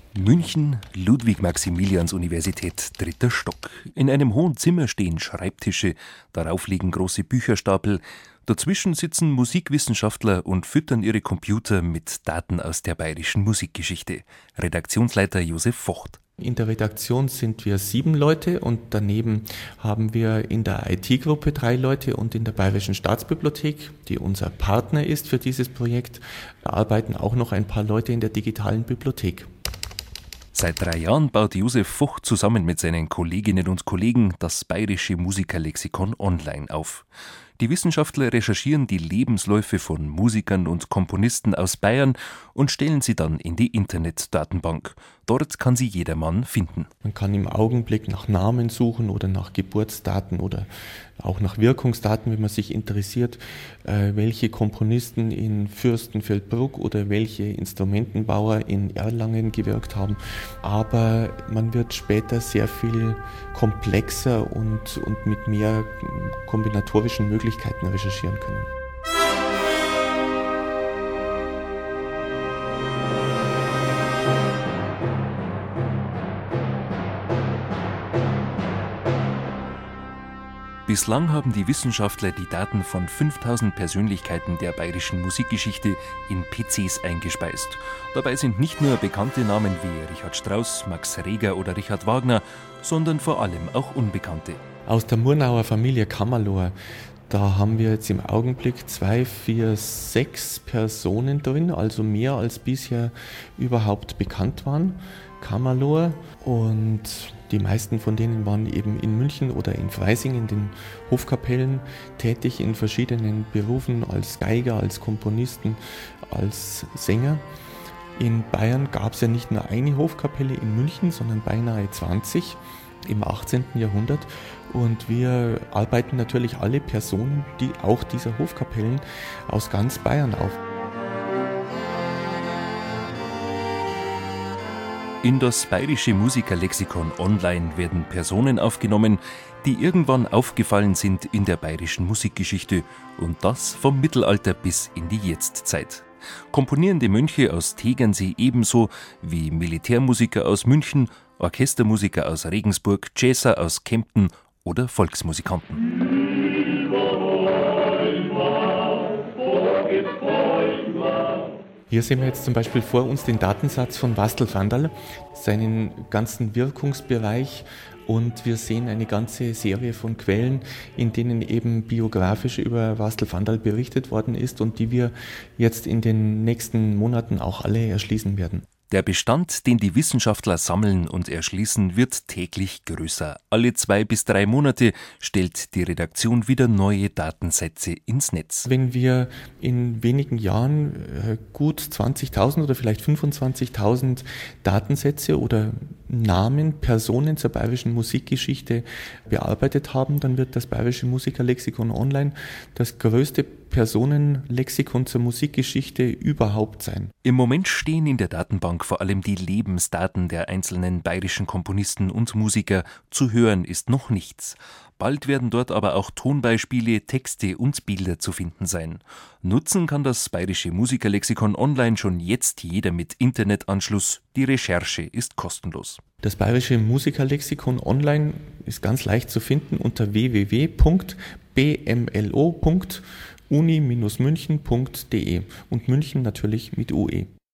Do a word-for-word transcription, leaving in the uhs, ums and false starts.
München, Ludwig-Maximilians-Universität, dritter Stock. In einem hohen Zimmer stehen Schreibtische, darauf liegen große Bücherstapel. Dazwischen sitzen Musikwissenschaftler und füttern ihre Computer mit Daten aus der bayerischen Musikgeschichte. Redaktionsleiter Josef Vocht. In der Redaktion sind wir sieben Leute und daneben haben wir in der I T-Gruppe drei Leute und in der Bayerischen Staatsbibliothek, die unser Partner ist für dieses Projekt, arbeiten auch noch ein paar Leute in der digitalen Bibliothek. Seit drei Jahren baut Josef Vocht zusammen mit seinen Kolleginnen und Kollegen das Bayerische Musikerlexikon online auf. Die Wissenschaftler recherchieren die Lebensläufe von Musikern und Komponisten aus Bayern und stellen sie dann in die Internetdatenbank. Dort kann sie jedermann finden. Man kann im Augenblick nach Namen suchen oder nach Geburtsdaten oder auch nach Wirkungsdaten, wenn man sich interessiert, welche Komponisten in Fürstenfeldbruck oder welche Instrumentenbauer in Erlangen gewirkt haben. Aber man wird später sehr viel komplexer und, und mit mehr kombinatorischen Möglichkeiten recherchieren können. Bislang haben die Wissenschaftler die Daten von fünftausend Persönlichkeiten der bayerischen Musikgeschichte in P Cs eingespeist. Dabei sind nicht nur bekannte Namen wie Richard Strauss, Max Reger oder Richard Wagner, sondern vor allem auch Unbekannte. Aus der Murnauer Familie Kammerlohr, da haben wir jetzt im Augenblick zwei, vier, sechs Personen drin, also mehr als bisher überhaupt bekannt waren. Kammerlohr, und die meisten von denen waren eben in München oder in Freising in den Hofkapellen tätig, in verschiedenen Berufen als Geiger, als Komponisten, als Sänger. In Bayern gab es ja nicht nur eine Hofkapelle in München, sondern beinahe zwanzig im achtzehnten Jahrhundert. Und wir arbeiten natürlich alle Personen, die auch dieser Hofkapellen aus ganz Bayern auf. In das Bayerische Musikerlexikon online werden Personen aufgenommen, die irgendwann aufgefallen sind in der bayerischen Musikgeschichte, und das vom Mittelalter bis in die Jetztzeit. Komponierende Mönche aus Tegernsee ebenso wie Militärmusiker aus München, Orchestermusiker aus Regensburg, Jazzer aus Kempten oder Volksmusikanten. Hier sehen wir jetzt zum Beispiel vor uns den Datensatz von Wastl Vandal, seinen ganzen Wirkungsbereich, und wir sehen eine ganze Serie von Quellen, in denen eben biografisch über Wastl Vandal berichtet worden ist und die wir jetzt in den nächsten Monaten auch alle erschließen werden. Der Bestand, den die Wissenschaftler sammeln und erschließen, wird täglich größer. Alle zwei bis drei Monate stellt die Redaktion wieder neue Datensätze ins Netz. Wenn wir in wenigen Jahren gut zwanzigtausend oder vielleicht fünfundzwanzigtausend Datensätze oder Namen, Personen zur bayerischen Musikgeschichte bearbeitet haben, dann wird das Bayerische Musikerlexikon online das größte Personenlexikon zur Musikgeschichte überhaupt sein. Im Moment stehen in der Datenbank vor allem die Lebensdaten der einzelnen bayerischen Komponisten und Musiker. Zu hören ist noch nichts. Bald werden dort aber auch Tonbeispiele, Texte und Bilder zu finden sein. Nutzen kann das Bayerische Musikerlexikon online schon jetzt jeder mit Internetanschluss. Die Recherche ist kostenlos. Das Bayerische Musikerlexikon online ist ganz leicht zu finden unter w w w punkt b m l o punkt uni Bindestrich münchen punkt d e und München natürlich mit U E.